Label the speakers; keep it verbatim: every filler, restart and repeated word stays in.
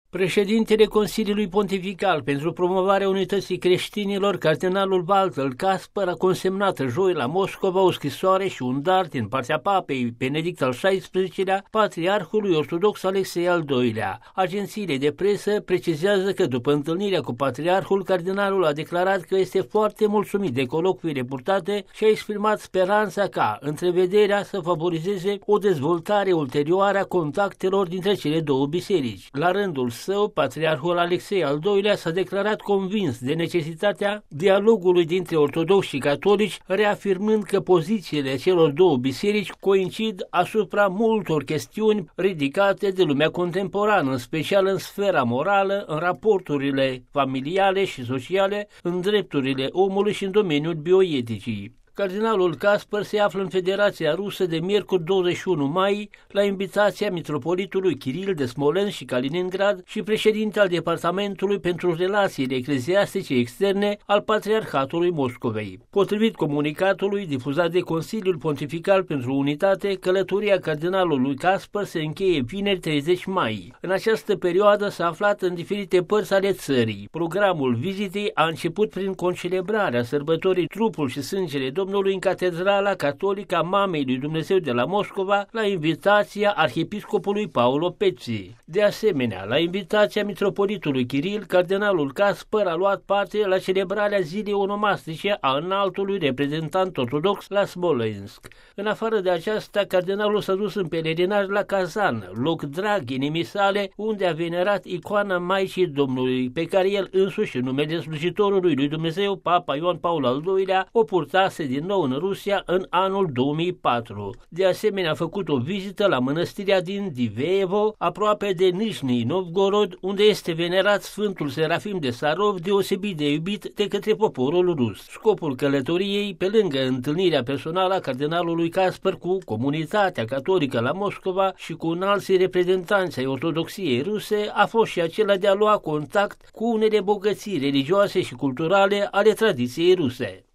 Speaker 1: Președintele Consiliului Pontifical pentru promovarea unității creștinilor, cardinalul Walter Kasper, a consemnat joi la Moscova o scrisoare și un dar din partea papei Benedict al șaisprezecelea-lea, patriarhului ortodox Alexei al doilea. Agențiile de presă precizează că după întâlnirea cu patriarhul, cardinalul a declarat că este foarte mulțumit de colocviile purtate și a exprimat speranța ca întrevederea să favorizeze o dezvoltare ulterioară a contactelor dintre cele două biserici. La rândul său, patriarhul Alexei al doilea s-a declarat convins de necesitatea dialogului dintre ortodoxi și catolici, reafirmând că pozițiile celor două biserici coincid asupra multor chestiuni ridicate de lumea contemporană, în special în sfera morală, în raporturile familiale și sociale, în drepturile omului și în domeniul bioeticii. Cardinalul Kasper se află în Federația Rusă de miercuri douăzeci și unu mai la invitația mitropolitului Kiril de Smolensk și Kaliningrad și președinte al Departamentului pentru Relațiile Ecleziastice Externe al Patriarhatului Moscovei. Potrivit comunicatului difuzat de Consiliul Pontifical pentru Unitate, călătoria cardinalului Kasper se încheie vineri treizeci mai. În această perioadă s-a aflat în diferite părți ale țării. Programul vizitei a început prin concelebrarea sărbătorii Trupul și Sângele Domnului în Catedrala Catolică a Mamei lui Dumnezeu de la Moscova, la invitația arhiepiscopului Paolo Pezzi. De asemenea, la invitația mitropolitului Kiril, cardinalul Kasper a luat parte la celebrarea zilei onomastice a înaltului reprezentant ortodox la Smolensk. În afară de aceasta, cardinalul s-a dus în pelerinaj la Kazan, loc drag inimii sale, unde a venerat icoana Maicii Domnului, pe care el însuși, în numele slujitorului lui Dumnezeu, Papa Ioan Paul al doilea, o purtase din nou în Rusia în anul două mii patru. De asemenea, a făcut o vizită la mănăstirea din Diveevo, aproape de Nizhny Novgorod, unde este venerat Sfântul Serafim de Sarov, deosebit de iubit de către poporul rus. Scopul călătoriei, pe lângă întâlnirea personală a cardinalului Kasper cu comunitatea catolică la Moscova și cu înalții reprezentanți ai ortodoxiei ruse, a fost și acela de a lua contact cu unele bogății religioase și culturale ale tradiției ruse.